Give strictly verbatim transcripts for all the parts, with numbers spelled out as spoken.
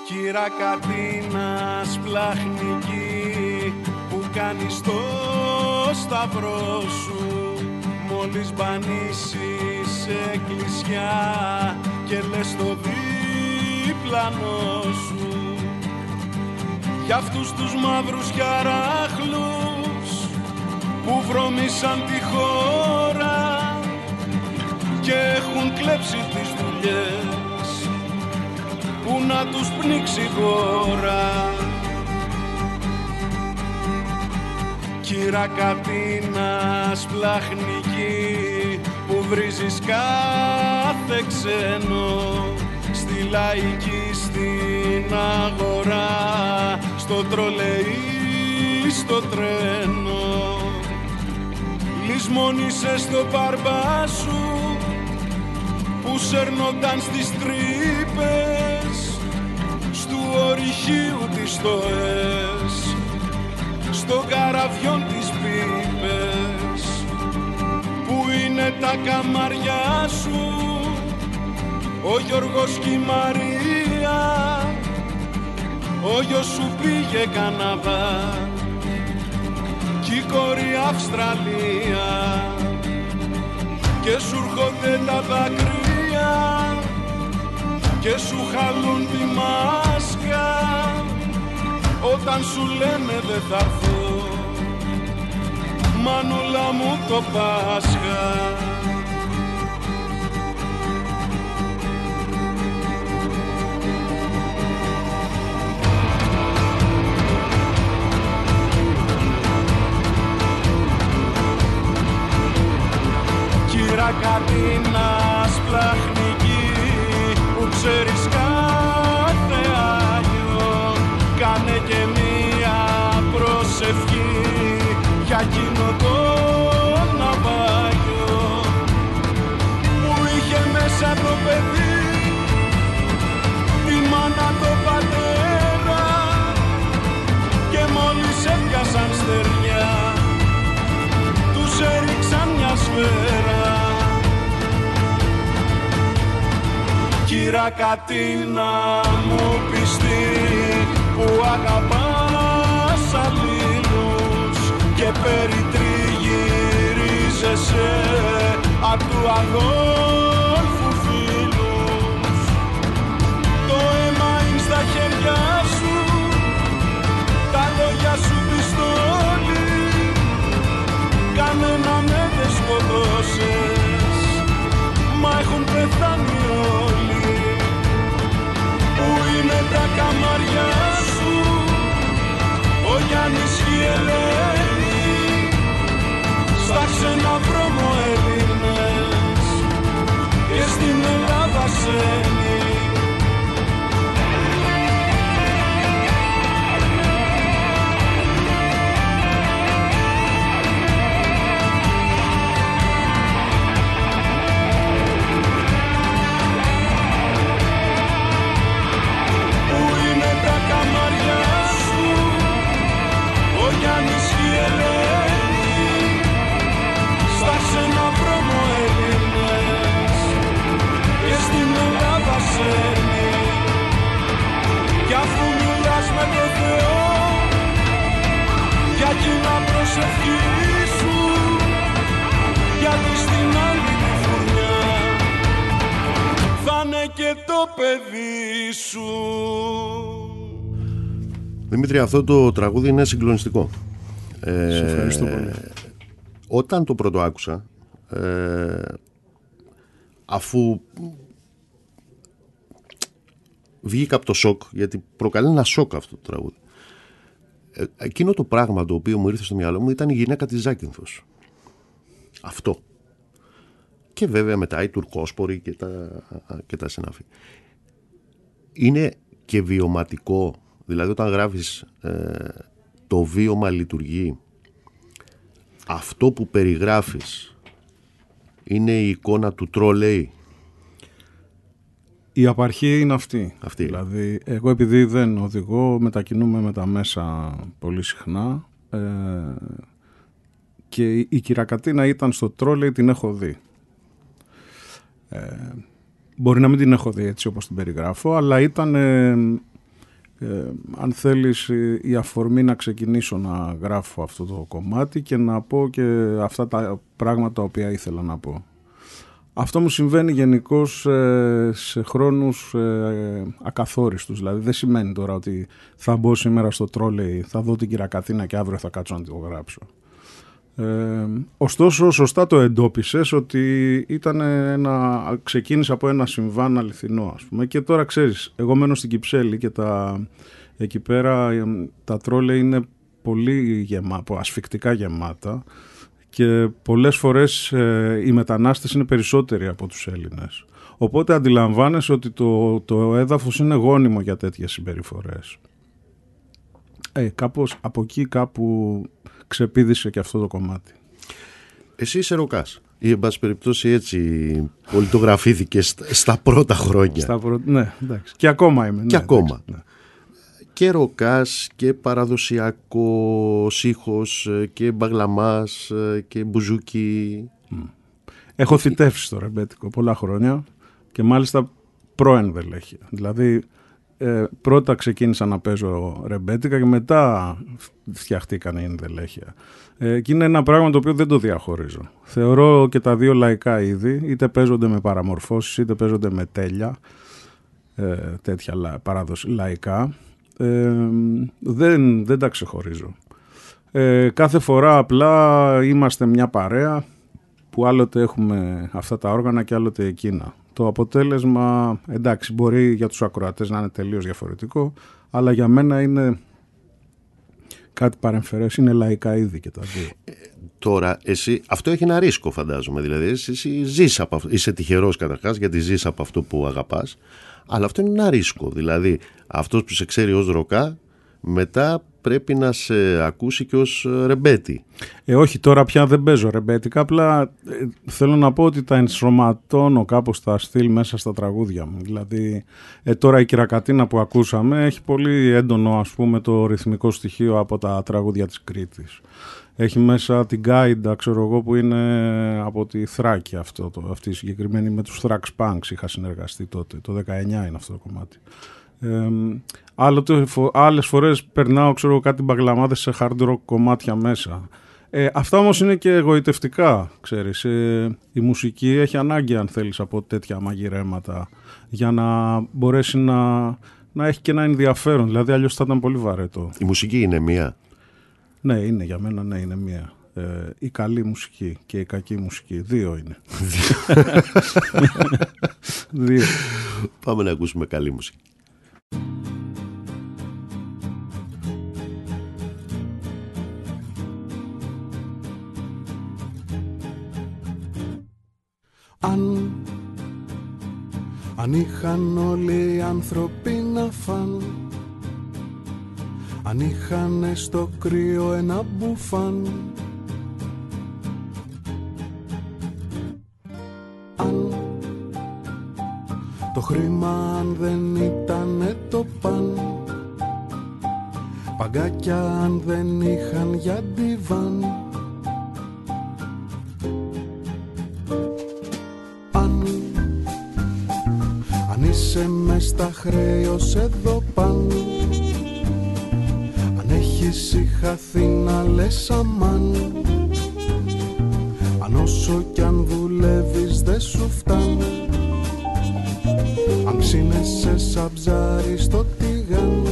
Κυρακατίνα σπλαχνική που κάνεις το σταυρό σου, μόλις μπανίσεις εκκλησιά και λες το διπλανό σου. Για αυτούς τους μαύρους χαράχλους που βρωμήσαν τη χώρα και έχουν κλέψει τις δουλειές που να τους πνίξει η χώρα. Κυρακατίνα σπλαχνική που βρίζεις κάθε ξένο, στη λαϊκή, στην αγορά, στο τρολεϊ, στο τρένο. Λησμόνησες στο μπαρμπά σου που σέρνονταν στις τρύπες στου ορυχείου τις στοές, στο καραβιόν τις πίπες. Πού είναι τα καμαριά σου, ο Γιώργος και η Μαρία, ο γιος σου πήγε Καναδά κι η κόρη Αυστραλία, και σου έρχονται τα δάκρυα και σου χαλούν τη μάσκα όταν σου λένε δεν θα έρθω, μανούλα μου, το Πάσχα. Κυρακατίνα σπλαχνική που ξέρεις κάθε Άγιο, κάνε και μία προσευχή για εκείνο το ναυάγιο που είχε μέσα το παιδί, τη μάνα, το πατέρα, και μόλις έπιασαν στεριά τους έριξαν μια σφαίρα. Κυρακατίνα μου πιστή που αγαπάς αλλήλους και περιτριγυρίζεσαι απ' του Αδόλφου φίλους, το αίμα είναι στα χέρια σου, τα λόγια σου πιστόλι, κανένα με δεν σκοτώσες, μα έχουν πεθάνει όλοι. Πού είναι τα καμαριά σου, ο Γιάννης και η Ελένη, στα ξένα βρώμο Έλληνες και στην Ελλάδα σένη. Κι αφού μιλάς με το Θεό για κοινά προσευχή σου, γιατί στην άλλη τη φουρνιά θα είναι και το παιδί σου. Δημήτρη, αυτό το τραγούδι είναι συγκλονιστικό. Ε, Σε ευχαριστώ πολύ. Όταν το πρώτο άκουσα, ε, αφού βγήκα από το σοκ, γιατί προκαλεί ένα σοκ αυτό το τραγούδι, ε, εκείνο το πράγμα το οποίο μου ήρθε στο μυαλό μου ήταν η γυναίκα της Ζάκυνθος. Αυτό. Και βέβαια μετά η Τουρκόσπορη και τα, και τα συνάφη. Είναι και βιωματικό, δηλαδή όταν γράφεις ε, το βίωμα λειτουργεί, αυτό που περιγράφεις είναι η εικόνα του τρολέι. Η απαρχή είναι αυτή. αυτή. Δηλαδή, εγώ επειδή δεν οδηγώ, μετακινούμαι με τα μέσα πολύ συχνά, ε, και η Κυρακατίνα ήταν στο τρόλεϊ, την έχω δει. Ε, μπορεί να μην την έχω δει έτσι όπως την περιγράφω, αλλά ήταν ε, Ε, αν θέλεις, η αφορμή να ξεκινήσω να γράφω αυτό το κομμάτι και να πω και αυτά τα πράγματα τα οποία ήθελα να πω. Αυτό μου συμβαίνει γενικώς ε, σε χρόνους ε, ακαθόριστους. Δηλαδή δεν σημαίνει τώρα ότι θα μπω σήμερα στο τρόλεϊ, θα δω την Κυρακαθήνα και αύριο θα κάτσω να το γράψω. Ε, ωστόσο σωστά το εντόπισες ότι ήταν ένα, ξεκίνησε από ένα συμβάν αληθινό, ας πούμε, και τώρα ξέρεις, εγώ μένω στην Κυψέλη και τα, εκεί πέρα τα τρόλεϊ είναι πολύ γεμάτα, ασφικτικά γεμάτα, και πολλές φορές ε, οι μετανάστες είναι περισσότεροι από τους Έλληνες. Οπότε αντιλαμβάνεσαι ότι το, το έδαφος είναι γόνιμο για τέτοιες συμπεριφορές. Ε, κάπως από εκεί κάπου ξεπήδησε και αυτό το κομμάτι. Εσύ είσαι ροκάς ή εν πάση περιπτώσει έτσι πολιτογραφήθηκε στα, στα πρώτα χρόνια. Στα πρω... Ναι, εντάξει. Και ακόμα είμαι. Και ναι, ακόμα. Εντάξει, ναι. Και ροκάς και παραδοσιακό ήχος και μπαγλαμάς και μπουζούκι. Έχω θητεύσει στο ρεμπέτικο πολλά χρόνια και μάλιστα προενδελέχεια. Δηλαδή ε, πρώτα ξεκίνησα να παίζω ρεμπέτικα και μετά φτιαχτήκαν οι ενδελέχεια. Ε, και είναι ένα πράγμα το οποίο δεν το διαχωρίζω. Θεωρώ και τα δύο λαϊκά είδη, είτε παίζονται με παραμορφώσεις είτε παίζονται με τέλεια, ε, τέτοια παράδοση λαϊκά. Ε, δεν, δεν τα ξεχωρίζω. Ε, κάθε φορά απλά είμαστε μια παρέα που άλλοτε έχουμε αυτά τα όργανα και άλλοτε εκείνα. Το αποτέλεσμα, εντάξει, μπορεί για τους ακροατές να είναι τελείως διαφορετικό, αλλά για μένα είναι κάτι παρεμφερές, είναι λαϊκά είδη και τα δύο. Ε, τώρα, εσύ, αυτό έχει ένα ρίσκο φαντάζομαι, δηλαδή εσύ, εσύ ζεις από αυτό, είσαι τυχερός καταρχάς γιατί ζεις από αυτό που αγαπάς, αλλά αυτό είναι ένα ρίσκο, δηλαδή αυτός που σε ξέρει ως ροκά μετά πρέπει να σε ακούσει και ως ρεμπέτη. Ε, όχι, τώρα πια δεν παίζω ρεμπέτικα, απλά ε, θέλω να πω ότι τα ενσωματώνω κάπως τα στυλ μέσα στα τραγούδια μου. Δηλαδή, ε, τώρα η Κυρακαθήνα που ακούσαμε έχει πολύ έντονο, ας πούμε, το ρυθμικό στοιχείο από τα τραγούδια της Κρήτης. Έχει μέσα την Γκάιντα, ξέρω εγώ, που είναι από τη Θράκη αυτό, το, αυτή η συγκεκριμένη, με τους Thrax Punks είχα συνεργαστεί τότε, το δεκαεννιά είναι αυτό το κομμάτι. Ε, άλλοτε, φο, άλλες φορές περνάω, ξέρω, κάτι μπαγλαμάδες σε hard rock κομμάτια μέσα. Ε, αυτά όμως είναι και εγωιτευτικά, ξέρεις. Ε, η μουσική έχει ανάγκη, αν θέλεις, από τέτοια μαγειρέματα για να μπορέσει να, να έχει και ένα ενδιαφέρον. Δηλαδή αλλιώς θα ήταν πολύ βαρετό. Η μουσική είναι μία. Ναι, είναι για μένα, ναι, είναι μία. Ε, η καλή μουσική και η κακή μουσική. Δύο είναι. Δύο. Πάμε να ακούσουμε καλή μουσική. Αν, αν είχαν όλοι οι άνθρωποι να φαν, αν είχαν στο κρύο ένα μπουφάν, αν το χρήμα αν δεν ήτανε το παν, παγκάκια αν δεν είχαν για ντιβάν, αν, αν είσαι μες στα χρέη ως εδώ πάνω, αν έχεις είχαθει να λες αμάν, αν όσο κι αν δουλεύεις δεν σου φτάνει, αν ψήνεσαι σαν ψάρι στο τηγάνι,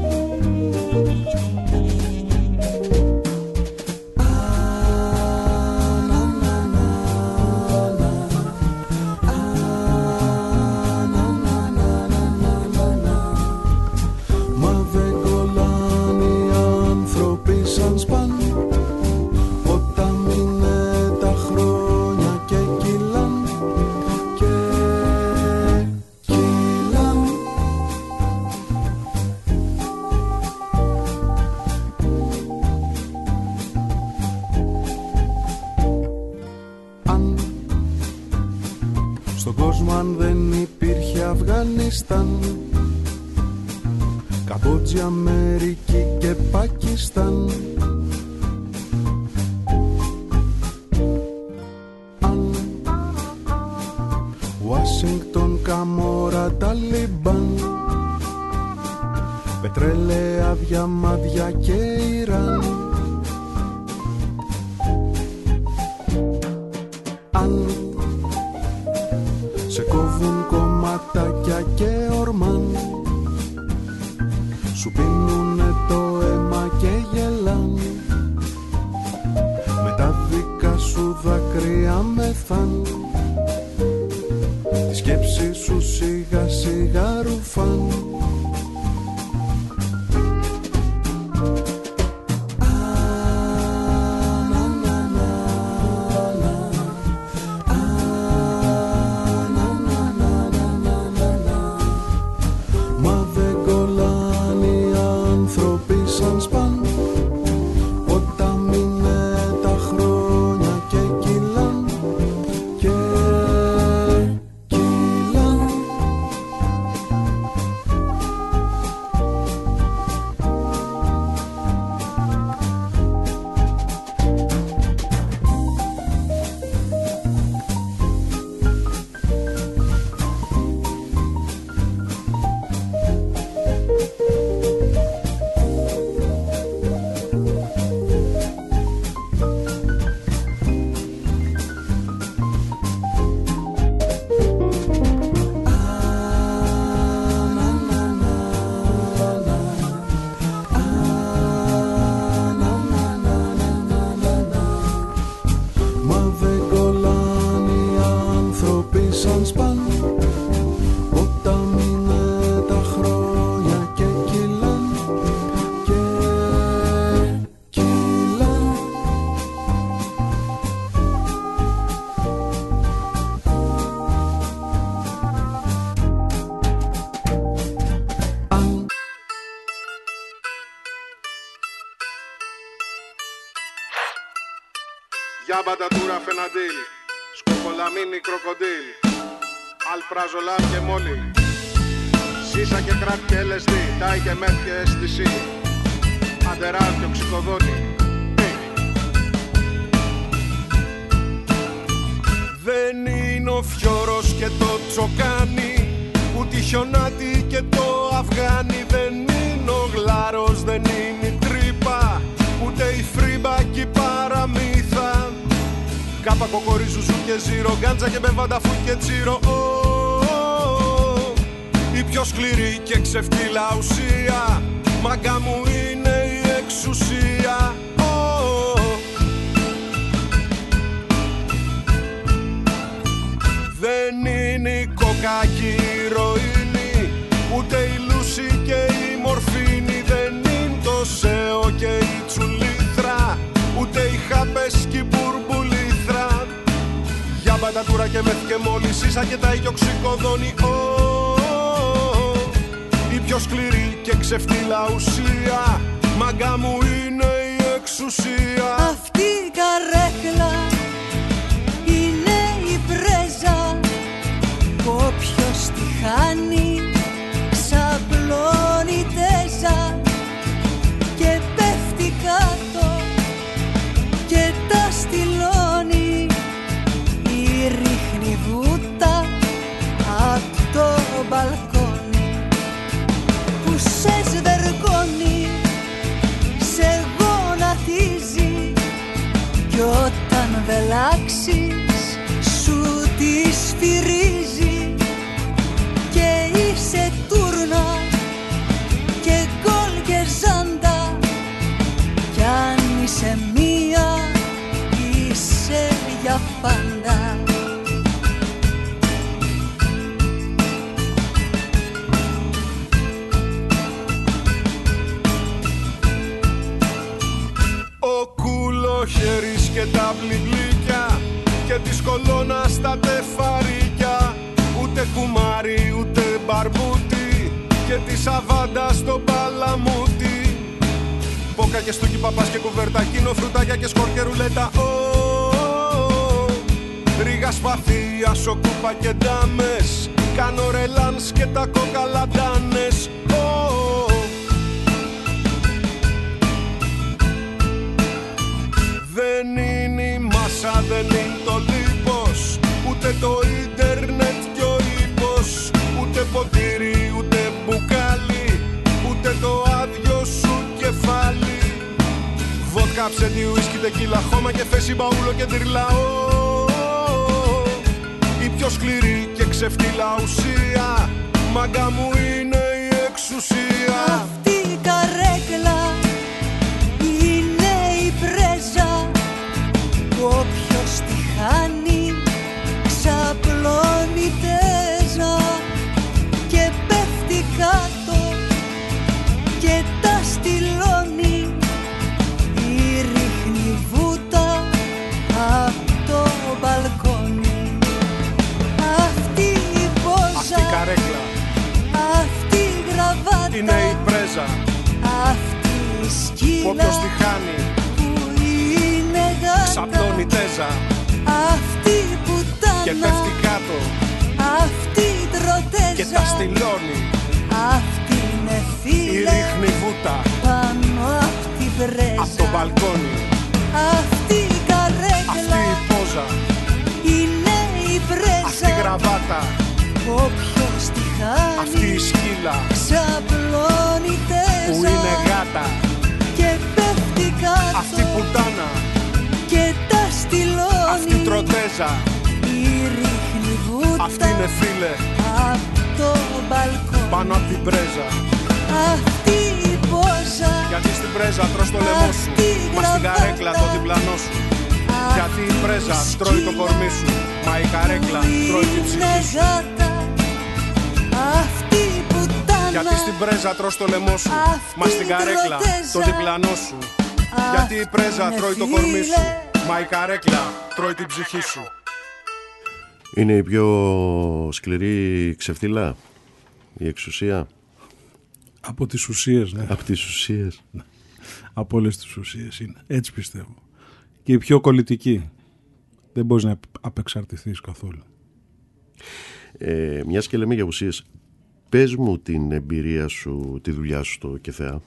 Καμπότζη, Αμερική και Πακιστάν, αν Ουάσιγκτον, Καμόρα, Ταλιμπάν, πετρέλαια, διαμάδια και Ιράν. Αν σε κόβουν κομματάκια και ορμάν, σου πίνουνε το αίμα και γελάν, με τα δικά σου δάκρυα μεθάν, τη σκέψη σου σιγά σιγά ρουφάν. Μπατατούρα φεναντήλ, σκοπολαμίνι κροκοντήλ, αλπραζολάμ και μόλι, σίσα και κράκ και ελ ες ντι, τάι και μεθ και ες τι σι, αντεράλ και οξυκοδότη. Δεν είναι ο φιόρος και το τσοκάνι, ούτε η χιονάτη και το αυγάνι. Δεν είναι ο γλάρος, δεν είναι η τρύπα, ούτε η φρύμπα και η παραμύθα. Κάπα κοκορίζουζου και ζύρο, γκάντζα και μπεβανταφού και τσίρο. Oh, oh, oh. Η πιο σκληρή και ξεφτύλα ουσία, μάγκα μου είναι η εξουσία. Oh, oh. Δεν είναι η κόκα και η ηρωίνη, ούτε η λούση και η μορφίνη. Δεν είναι το σέο και η τσουλήθρα, ούτε οι χάπες και η μπουρμπουλή. Για μπατατούρα και μεθ και μόλι, σίσα και τα οικιοξυκοδόνη. Oh, oh, oh. Η πιο σκληρή και ξεφτύλα ουσία, μάγκα μου είναι η εξουσία. Αυτή η καρέκλα είναι η πρέζα, όποιος τη χάνει ξαπλώνει τέζα και πέφτει κάτω και τα στυλώνει. Ρίχνει βούτα απ' το μπαλκόνι που σε σβεργώνει, σε γονατίζει κι όταν βελάξεις σου τη σφυρίζει και είσαι τούρνα και γκολ και ζάντα κι αν είσαι μία είσαι για πάντα. Ο κουλοχέρης και τα μπλιμπλίκια και της κολόνας τα τεφαρίκια, ούτε κουμάρι ούτε μπαρμπούτι και τη σαβάντα στο παλαμούτι. Πόκα και στούκι, παπάς και κουβερτακίνο, φρουτάκια και σκορ και ρουλέτα. Oh, oh, oh. Ρίγα σπαθία, σοκούπα και ντάμες, κάνω ρελάνς και τα κοκαλαντάνες. Oh, oh. Δεν είναι η μάσα, δεν είναι το λίπος, ούτε το ίντερνετ κι ο ύπος, ούτε ποτήρι, ούτε μπουκάλι, ούτε το ξύλα, χώμα και θέση, μπαούλο και τυρλαό. Η πιο σκληρή και ξεφτύλα ουσία, μάγκα μου είναι η εξουσία. Αυτή η καρέκλα είναι η πρέζα, όποιος τη χάνει ξαπλώνει τέζα και πέφτει κάτω και τα στυλώνει, ή ρίχνει βούτα απ' το μπαλκόνι. Αυτή η πόζα, αυτή η καρέκλα, αυτή η γραβάτα είναι η πρέζα, αυτή η σκύλα όποιος τη χάνει που είναι γάτα, ξαπλώνει τέζα αυτή η πουτάνα και πέφτει κάτω αυτή η τροτέζα και τα στυλώνει, αυτή είναι ή φίλε ρίχνει βούτα πάνω απ' την πρέζα. απ' το μπαλκόνι. Αυτή η καρέκλα, Αυτή η πόζα, είναι η πρέζα, αυτή η γραβάτα, όποιος τη χάνει αυτή η σκύλα ξαπλώνει τέζα που είναι γάτα, και πέφτει κάτω αυτή η πουτάνα, και τα στυλώνει, αυτή η τροτέζα, ή ρίχνει βούτα αυτή είναι φίλε απ' το μπαλκόνι. πάνω απ' την πρέζα. Αυτή η πόζα, Γιατί στην πρέζα τρως το λαιμό σου, αυτή η μα στην γραβάτα, καρέκλα το διπλανό σου. Γιατί η πρέζα τρώει το κορμί σου, μα η καρέκλα τρώει την ψυχή σου. γάτα, αυτή η πουτάνα, Γιατί στην πρέζα τρως το λαιμό σου, αυτή μα στην η καρέκλα τροτέζα, το διπλανό σου. Γιατί η πρέζα είναι τρώει το κορμί σου, φίλε, μα η καρέκλα τρώει την ψυχή σου. Είναι η πιο σκληρή ξεφτύλα, η εξουσία. Από τις ουσίες, ναι. Από τις ουσίες. Από όλες τις ουσίες είναι. Έτσι πιστεύω. Και η πιο κολλητική. Δεν μπορείς να απεξαρτηθείς καθόλου. Ε, μιας και λέμε για ουσίες, πες μου την εμπειρία σου, τη δουλειά σου στο ΚΕΘΕΑ.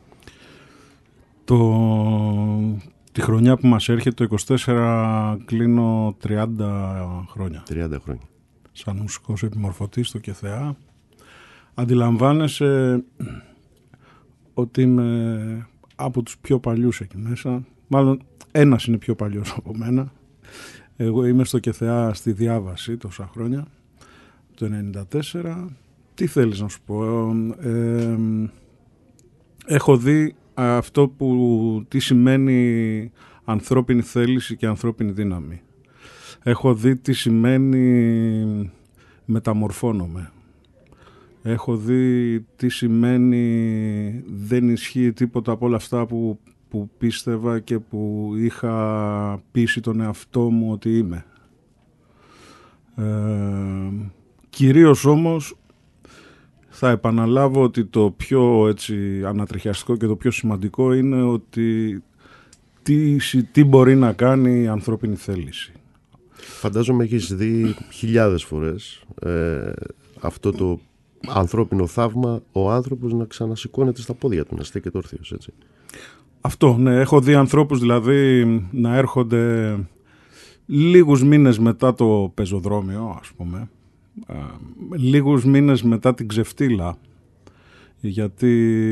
Το... Τη χρονιά που μας έρχεται, το είκοσι τέσσερα, κλείνω τριάντα χρόνια. τριάντα χρόνια. Σαν μουσικός επιμορφωτής στο ΚΕΘΕΑ. Αντιλαμβάνεσαι ότι είμαι από τους πιο παλιούς εκεί μέσα. Μάλλον ένας είναι πιο παλιός από μένα. Εγώ είμαι στο ΚΕΘΕΑ στη διάβαση τόσα χρόνια, το ενενήντα τέσσερα. Τι θέλεις να σου πω. Ε, έχω δει αυτό που τι σημαίνει ανθρώπινη θέληση και ανθρώπινη δύναμη. Έχω δει τι σημαίνει μεταμορφώνομαι. Έχω δει τι σημαίνει δεν ισχύει τίποτα από όλα αυτά που, που πίστευα και που είχα πείσει τον εαυτό μου ότι είμαι. Ε, κυρίως όμως θα επαναλάβω ότι το πιο έτσι ανατριχιαστικό και το πιο σημαντικό είναι ότι τι, τι μπορεί να κάνει η ανθρώπινη θέληση. Φαντάζομαι έχεις δει χιλιάδες φορές ε, αυτό το ανθρώπινο θαύμα, ο άνθρωπος να ξανασηκώνεται στα πόδια του, να στέκεται όρθιος, έτσι. Αυτό, ναι. Έχω δει ανθρώπους δηλαδή να έρχονται λίγους μήνες μετά το πεζοδρόμιο, ας πούμε, ε, λίγους μήνες μετά την ξεφτύλα, γιατί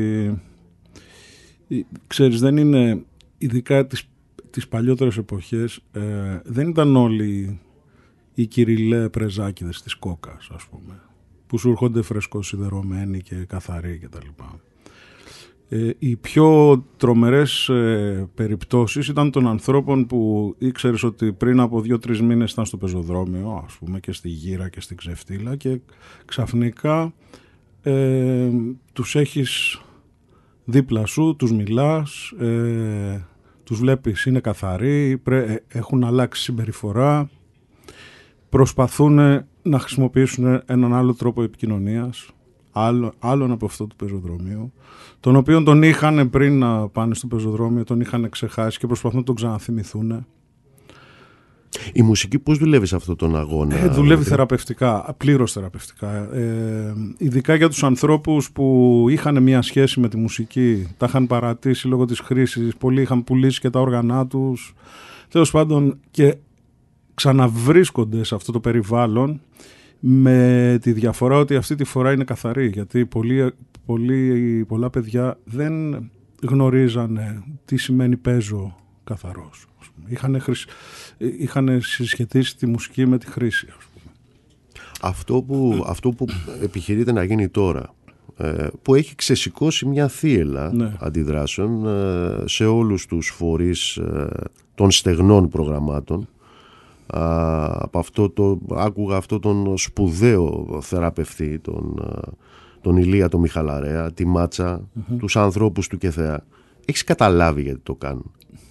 ξέρεις, δεν είναι, ειδικά τις, τις παλιότερες εποχές, ε, δεν ήταν όλοι οι κυριλέ πρεζάκηδες της κόκας, ας πούμε, που σου έρχονται φρεσκοσιδερωμένοι και καθαροί κτλ. Ε, οι πιο τρομερές ε, περιπτώσεις ήταν των ανθρώπων που ήξερες ότι πριν από δύο-τρεις μήνες ήταν στο πεζοδρόμιο, ας πούμε, και στη γύρα και στην ξεφτύλα, και ξαφνικά ε, τους έχεις δίπλα σου, τους μιλάς, ε, τους βλέπεις είναι καθαροί, πρέ, έχουν αλλάξει συμπεριφορά, προσπαθούν να χρησιμοποιήσουν έναν άλλο τρόπο επικοινωνίας, άλλο, άλλον από αυτό του πεζοδρομίου, τον οποίο τον είχαν πριν να πάνε στο πεζοδρόμιο, τον είχαν ξεχάσει και προσπαθούν να τον ξαναθυμηθούν. Η μουσική πώς δουλεύει σε αυτόν τον αγώνα? Ε, δουλεύει δηλαδή θεραπευτικά, πλήρως θεραπευτικά. Ε, ειδικά για τους ανθρώπους που είχαν μια σχέση με τη μουσική, τα είχαν παρατήσει λόγω της χρήσης, πολλοί είχαν πουλήσει και τα όργανά τους, τέλος πάντων, και ξαναβρίσκονται σε αυτό το περιβάλλον, με τη διαφορά ότι αυτή τη φορά είναι καθαρή, γιατί πολλοί, πολλοί, πολλά παιδιά δεν γνωρίζανε τι σημαίνει παίζω καθαρός. Είχαν, χρησ... Είχαν συσχετίσει τη μουσική με τη χρήση, ας πούμε. Αυτό που, αυτό που επιχειρείται να γίνει τώρα, που έχει ξεσηκώσει μια θύελλα ναι. αντιδράσεων σε όλους τους φορείς των στεγνών προγραμμάτων. Από αυτό το, άκουγα αυτό τον σπουδαίο θεραπευτή, τον, τον Ηλία τον Μιχαλαρέα, τη Μάτσα, mm-hmm. τους ανθρώπους του ΚΕΘΕΑ. Έχεις καταλάβει γιατί το κάνουν?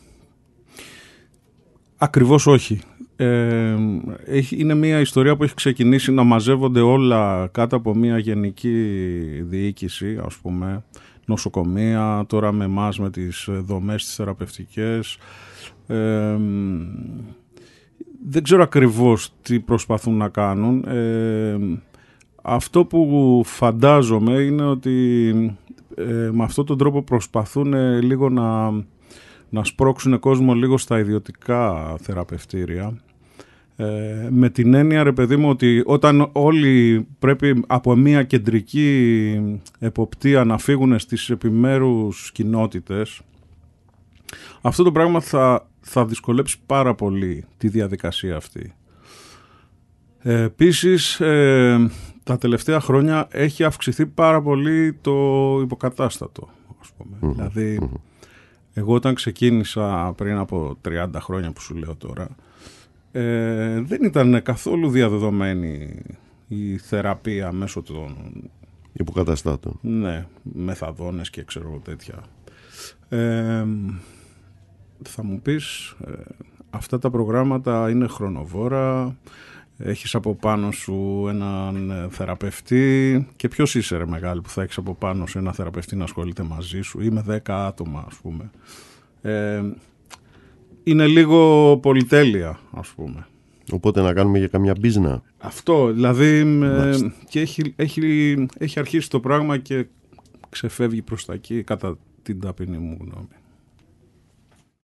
Ακριβώς όχι. Ε, έχει, είναι μια ιστορία που έχει ξεκινήσει να μαζεύονται όλα κάτω από μια γενική διοίκηση, ας πούμε, νοσοκομεία, τώρα με εμάς με τις δομές τις θεραπευτικές. Ε, δεν ξέρω ακριβώς τι προσπαθούν να κάνουν. Ε, αυτό που φαντάζομαι είναι ότι ε, με αυτόν τον τρόπο προσπαθούν ε, λίγο να, να σπρώξουν κόσμο λίγο στα ιδιωτικά θεραπευτήρια. Ε, με την έννοια, ρε παιδί μου, ότι όταν όλοι πρέπει από μια κεντρική εποπτεία να φύγουν στις επιμέρους κοινότητες, αυτό το πράγμα θα, θα δυσκολέψει πάρα πολύ τη διαδικασία αυτή. Ε, επίσης, ε, τα τελευταία χρόνια έχει αυξηθεί πάρα πολύ το υποκατάστατο, ας πούμε. Mm-hmm. Δηλαδή, εγώ όταν ξεκίνησα πριν από τριάντα χρόνια που σου λέω τώρα, Ε, δεν ήταν καθόλου διαδεδομένη η θεραπεία μέσω των υποκαταστάτων. Ναι, μεθαδόνες και ξέρω τέτοια. Ε, θα μου πεις, ε, αυτά τα προγράμματα είναι χρονοβόρα, έχεις από πάνω σου έναν θεραπευτή και ποιος είσαι ρε μεγάλη που θα έχεις από πάνω σου ένα θεραπευτή να ασχολείται μαζί σου ή με δέκα άτομα ας πούμε. Ε, είναι λίγο πολυτέλεια, ας πούμε. Οπότε να κάνουμε για καμιά μπίζνα. Αυτό, δηλαδή με, και έχει, έχει, έχει αρχίσει το πράγμα και ξεφεύγει προς τα εκεί κατά την ταπεινή μου γνώμη.